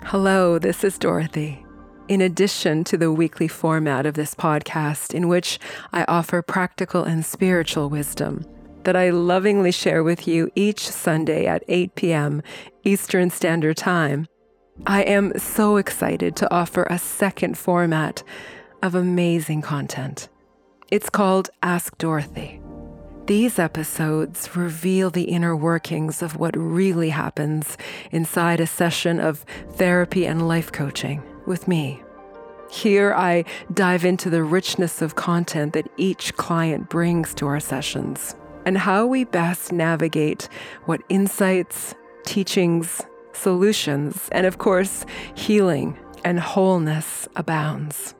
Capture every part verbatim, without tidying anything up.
Hello, this is Dorothy. In addition to the weekly format of this podcast, in which I offer practical and spiritual wisdom that I lovingly share with you each Sunday at eight p.m. Eastern Standard Time, I am so excited to offer a second format of amazing content. It's called Ask Dorothy. These episodes reveal the inner workings of what really happens inside a session of therapy and life coaching with me. Here I dive into the richness of content that each client brings to our sessions and how we best navigate what insights, teachings, solutions, and of course, healing and wholeness abounds.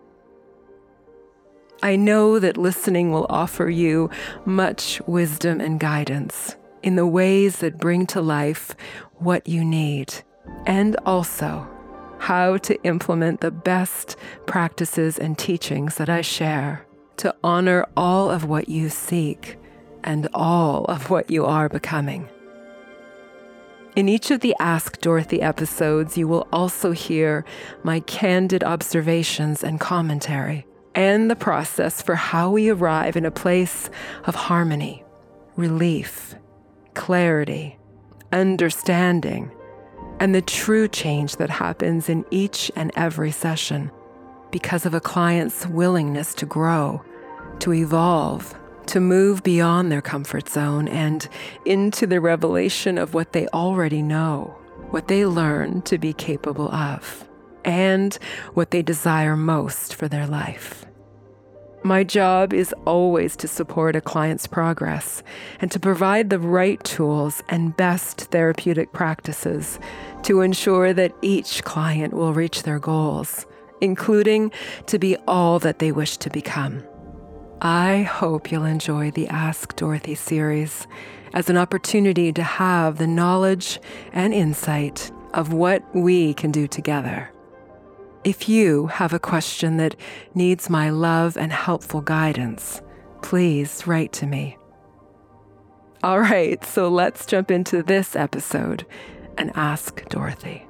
I know that listening will offer you much wisdom and guidance in the ways that bring to life what you need, and also how to implement the best practices and teachings that I share to honor all of what you seek and all of what you are becoming. In each of the Ask Dorothy episodes, you will also hear my candid observations and commentary, and the process for how we arrive in a place of harmony, relief, clarity, understanding, and the true change that happens in each and every session because of a client's willingness to grow, to evolve, to move beyond their comfort zone and into the revelation of what they already know, what they learn to be capable of, and what they desire most for their life. My job is always to support a client's progress and to provide the right tools and best therapeutic practices to ensure that each client will reach their goals, including to be all that they wish to become. I hope you'll enjoy the Ask Dorothy series as an opportunity to have the knowledge and insight of what we can do together. If you have a question that needs my love and helpful guidance, please write to me. All right, so let's jump into this episode and Ask Dorothy.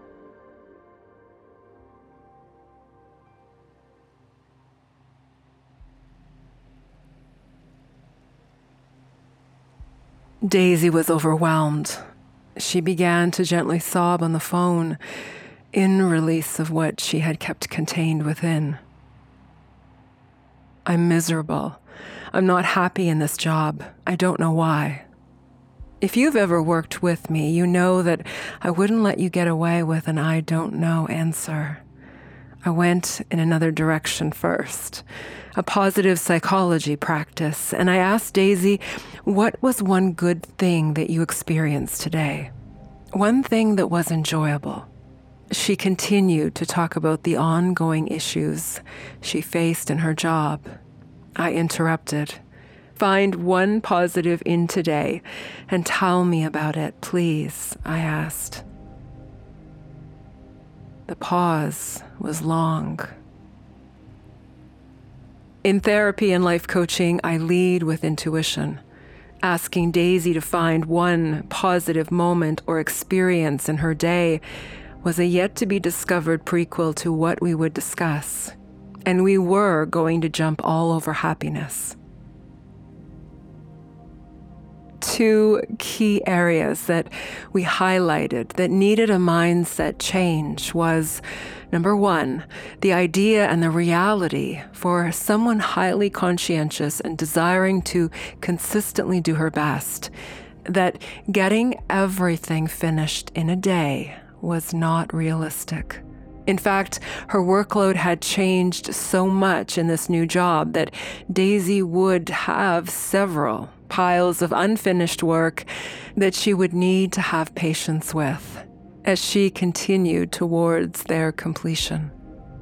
Daisy was overwhelmed. She began to gently sob on the phone, in release of what she had kept contained within. I'm miserable. I'm not happy in this job. I don't know why. If you've ever worked with me, you know that I wouldn't let you get away with an I don't know answer. I went in another direction first, a positive psychology practice, and I asked Daisy, what was one good thing that you experienced today? One thing that was enjoyable. She continued to talk about the ongoing issues she faced in her job. I interrupted. Find one positive in today and tell me about it, please, I asked. The pause was long. In therapy and life coaching, I lead with intuition, asking Daisy to find one positive moment or experience in her day was a yet-to-be-discovered prequel to what we would discuss, and we were going to jump all over happiness. Two key areas that we highlighted that needed a mindset change was, number one, the idea and the reality for someone highly conscientious and desiring to consistently do her best, that getting everything finished in a day was not realistic. In fact, her workload had changed so much in this new job that Daisy would have several piles of unfinished work that she would need to have patience with as she continued towards their completion.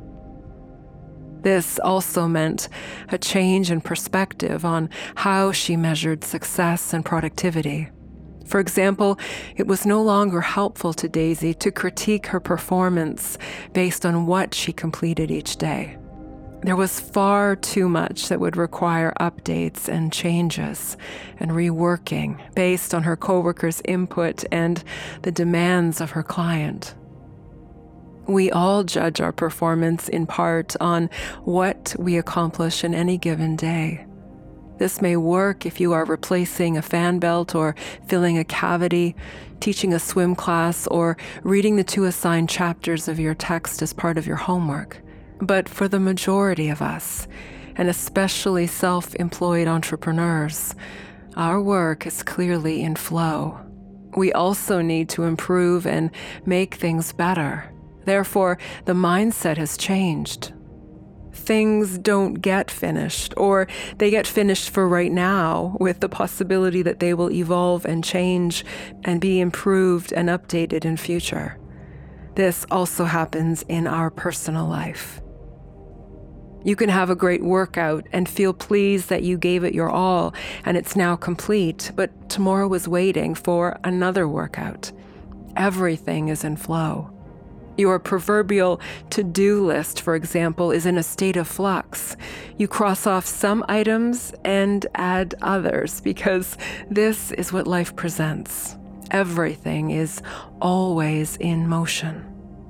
This also meant a change in perspective on how she measured success and productivity. For example, it was no longer helpful to Daisy to critique her performance based on what she completed each day. There was far too much that would require updates and changes and reworking based on her coworkers' input and the demands of her client. We all judge our performance in part on what we accomplish in any given day. This may work if you are replacing a fan belt or filling a cavity, teaching a swim class, or reading the two assigned chapters of your text as part of your homework. But for the majority of us, and especially self-employed entrepreneurs, our work is clearly in flow. We also need to improve and make things better. Therefore, the mindset has changed. Things don't get finished, or they get finished for right now with the possibility that they will evolve and change and be improved and updated in future. This also happens in our personal life. You can have a great workout and feel pleased that you gave it your all and it's now complete, but tomorrow is waiting for another workout. Everything is in flow. Your proverbial to-do list, for example, is in a state of flux. You cross off some items and add others because this is what life presents. Everything is always in motion.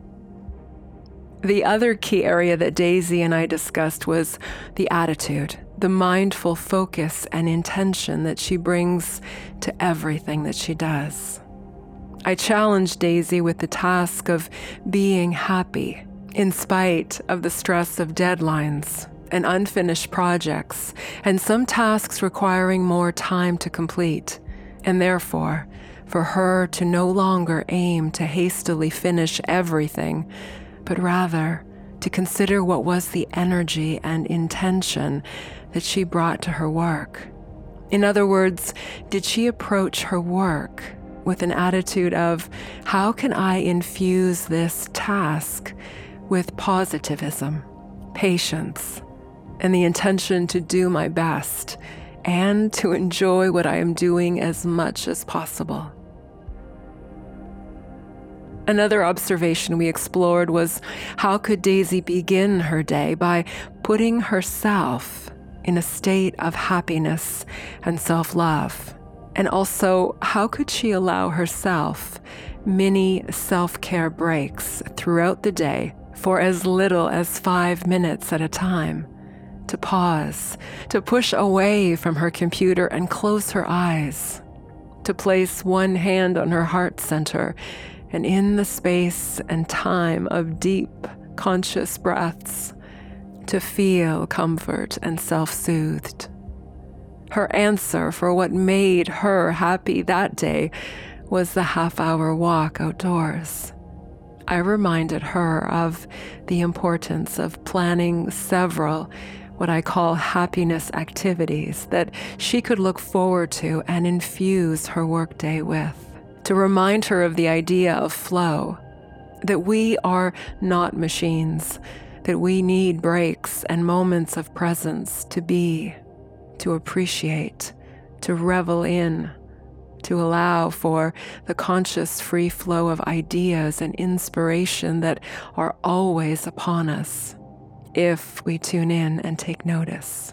The other key area that Daisy and I discussed was the attitude, the mindful focus and intention that she brings to everything that she does. I challenged Daisy with the task of being happy in spite of the stress of deadlines and unfinished projects and some tasks requiring more time to complete, and therefore for her to no longer aim to hastily finish everything, but rather to consider what was the energy and intention that she brought to her work. In other words, did she approach her work with an attitude of, how can I infuse this task with positivism, patience, and the intention to do my best and to enjoy what I am doing as much as possible? Another observation we explored was, how could Daisy begin her day by putting herself in a state of happiness and self-love? And also, how could she allow herself mini self-care breaks throughout the day for as little as five minutes at a time? To pause, to push away from her computer and close her eyes, to place one hand on her heart center, and in the space and time of deep, conscious breaths, to feel comfort and self-soothed. Her answer for what made her happy that day was the half-hour walk outdoors. I reminded her of the importance of planning several what I call happiness activities that she could look forward to and infuse her workday with, to remind her of the idea of flow, that we are not machines, that we need breaks and moments of presence to be, to appreciate, to revel in, to allow for the conscious free flow of ideas and inspiration that are always upon us if we tune in and take notice.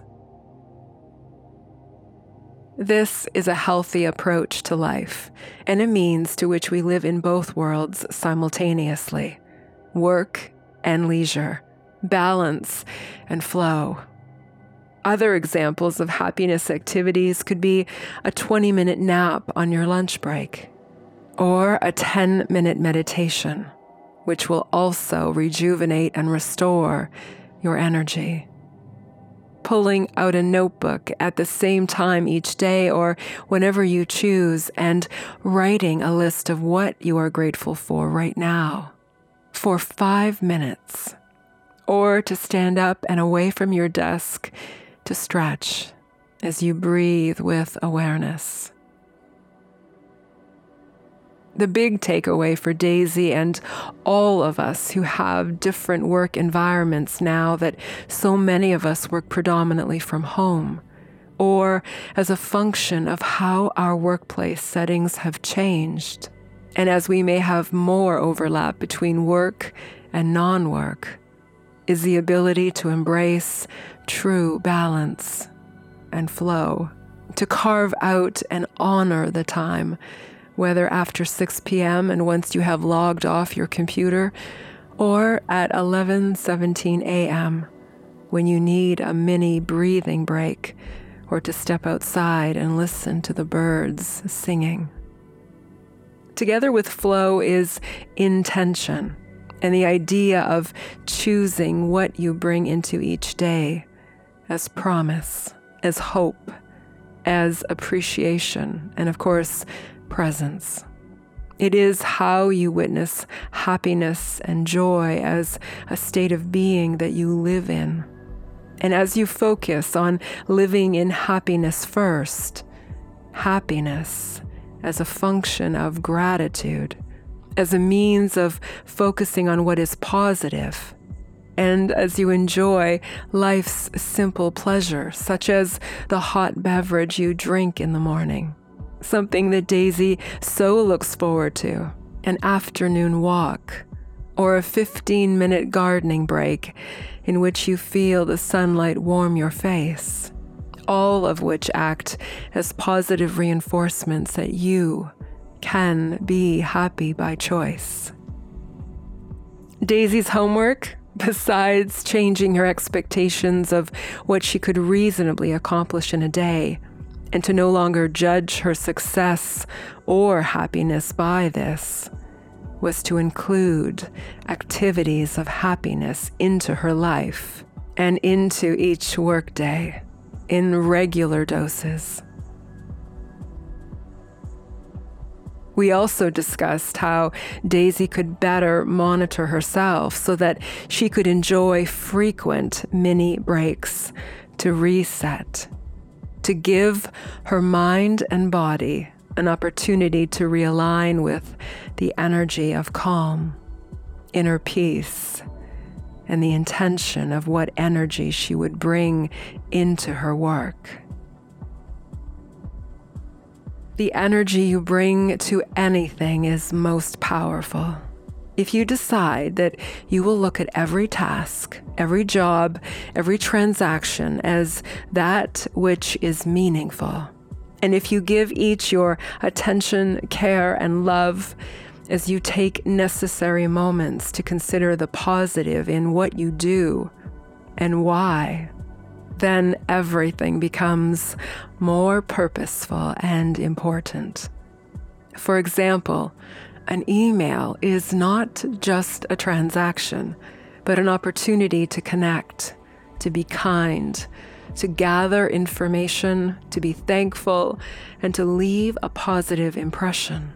This is a healthy approach to life and a means to which we live in both worlds simultaneously, work and leisure, balance and flow. Other examples of happiness activities could be a twenty-minute nap on your lunch break, or a ten-minute meditation, which will also rejuvenate and restore your energy. Pulling out a notebook at the same time each day or whenever you choose and writing a list of what you are grateful for right now for five minutes, or to stand up and away from your desk to stretch as you breathe with awareness. The big takeaway for Daisy and all of us who have different work environments now that so many of us work predominantly from home, or as a function of how our workplace settings have changed, and as we may have more overlap between work and non-work, is the ability to embrace true balance and flow, to carve out and honor the time, whether after six p.m. and once you have logged off your computer, or at eleven seventeen a.m. when you need a mini breathing break or to step outside and listen to the birds singing. Together with flow is intention and the idea of choosing what you bring into each day as promise, as hope, as appreciation, and of course, presence. It is how you witness happiness and joy as a state of being that you live in. And as you focus on living in happiness first, happiness as a function of gratitude, as a means of focusing on what is positive, and as you enjoy life's simple pleasures, such as the hot beverage you drink in the morning, something that Daisy so looks forward to, an afternoon walk, or a fifteen-minute gardening break in which you feel the sunlight warm your face, all of which act as positive reinforcements that you can be happy by choice. Daisy's homework, besides changing her expectations of what she could reasonably accomplish in a day, and to no longer judge her success or happiness by this, was to include activities of happiness into her life and into each workday in regular doses. We also discussed how Daisy could better monitor herself so that she could enjoy frequent mini breaks to reset, to give her mind and body an opportunity to realign with the energy of calm, inner peace, and the intention of what energy she would bring into her work. The energy you bring to anything is most powerful. If you decide that you will look at every task, every job, every transaction as that which is meaningful, and if you give each your attention, care, and love, as you take necessary moments to consider the positive in what you do and why, then everything becomes more purposeful and important. For example, an email is not just a transaction, but an opportunity to connect, to be kind, to gather information, to be thankful, and to leave a positive impression.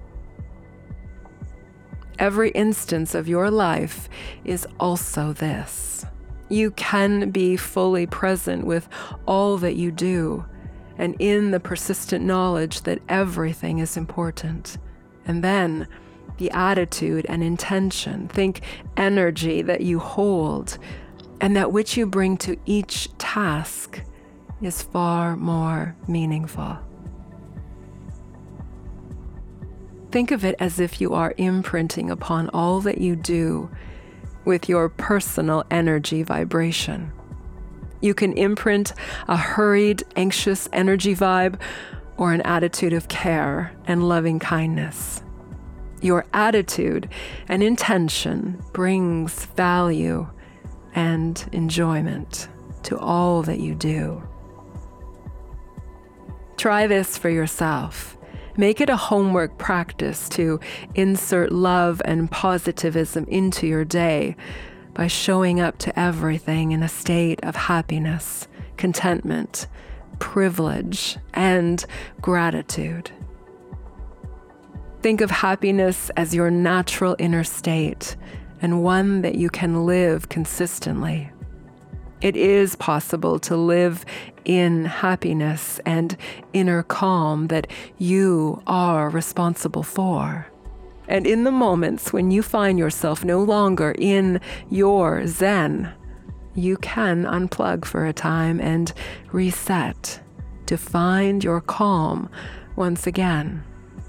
Every instance of your life is also this. You can be fully present with all that you do, and in the persistent knowledge that everything is important. And then the attitude and intention, think energy that you hold, and that which you bring to each task is far more meaningful. Think of it as if you are imprinting upon all that you do with your personal energy vibration. You can imprint a hurried, anxious energy vibe or an attitude of care and loving kindness. Your attitude and intention brings value and enjoyment to all that you do. Try this for yourself. Make it a homework practice to insert love and positivism into your day by showing up to everything in a state of happiness, contentment, privilege, and gratitude. Think of happiness as your natural inner state and one that you can live consistently. It is possible to live in happiness and inner calm that you are responsible for. And in the moments when you find yourself no longer in your Zen, you can unplug for a time and reset to find your calm once again.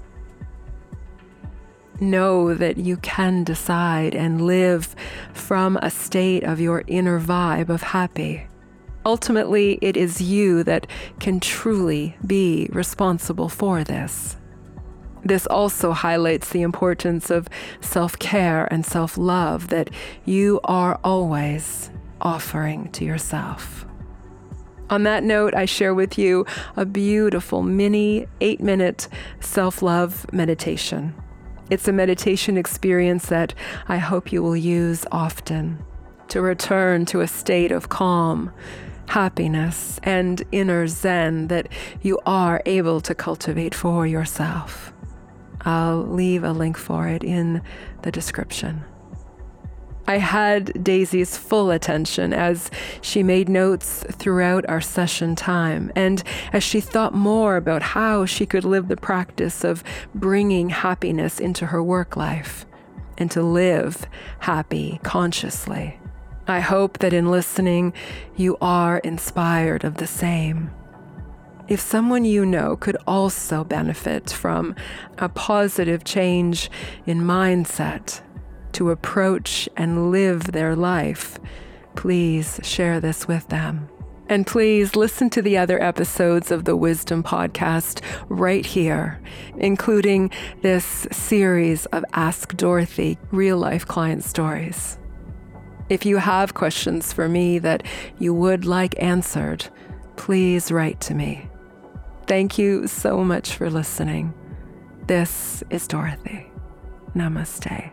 Know that you can decide and live from a state of your inner vibe of happy. Ultimately, it is you that can truly be responsible for this. This also highlights the importance of self-care and self-love that you are always offering to yourself. On that note, I share with you a beautiful mini eight-minute self-love meditation. It's a meditation experience that I hope you will use often to return to a state of calm, happiness, and inner zen that you are able to cultivate for yourself. I'll leave a link for it in the description. I had Daisy's full attention as she made notes throughout our session time, and as she thought more about how she could live the practice of bringing happiness into her work life and to live happy consciously. I hope that in listening, you are inspired of the same. If someone you know could also benefit from a positive change in mindset to approach and live their life, please share this with them. And please listen to the other episodes of the Wisdom Podcast right here, including this series of Ask Dorothy real-life client stories. If you have questions for me that you would like answered, please write to me. Thank you so much for listening. This is Dorothy. Namaste.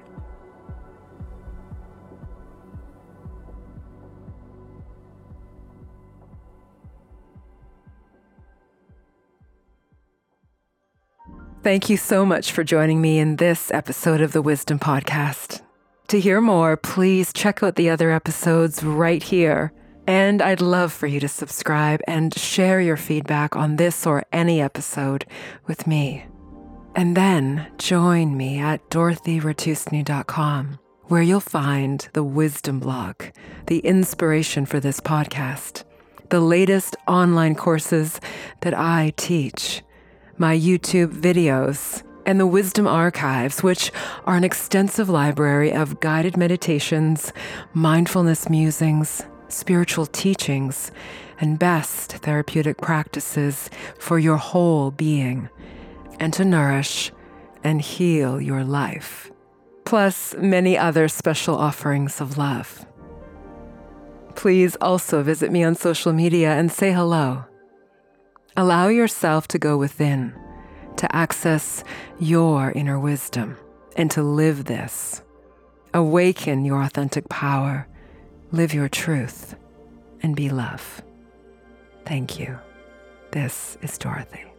Thank you so much for joining me in this episode of the Wisdom Podcast. To hear more, please check out the other episodes right here. And I'd love for you to subscribe and share your feedback on this or any episode with me. And then join me at dorothy ratusny dot com, where you'll find the Wisdom blog, the inspiration for this podcast, the latest online courses that I teach, my YouTube videos, and the Wisdom Archives, which are an extensive library of guided meditations, mindfulness musings, spiritual teachings, and best therapeutic practices for your whole being and to nourish and heal your life, plus many other special offerings of love. Please also visit me on social media and say hello. Allow yourself to go within, to access your inner wisdom, and to live this. Awaken your authentic power, live your truth, and be love. Thank you. This is Dorothy.